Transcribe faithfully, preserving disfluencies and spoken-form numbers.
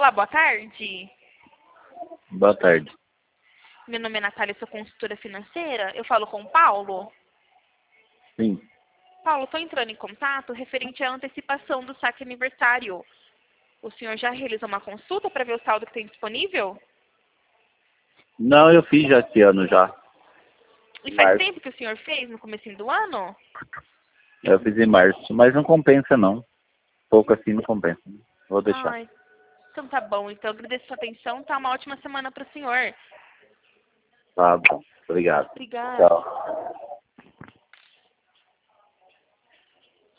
Olá, boa tarde. Boa tarde. Meu nome é Natália, sou consultora financeira. Eu falo com o Paulo. Sim. Paulo, estou entrando em contato referente à antecipação do saque aniversário. O senhor já realizou uma consulta para ver o saldo que tem disponível? Não, eu fiz já esse ano já. E faz Março. tempo que o senhor fez, no comecinho do ano? Eu fiz em março, mas não compensa não. Pouco assim não compensa. Vou deixar. Ai, então tá bom. Então agradeço a sua atenção. Tá uma ótima semana para o senhor. Tá bom. Obrigado. Obrigada. Tchau.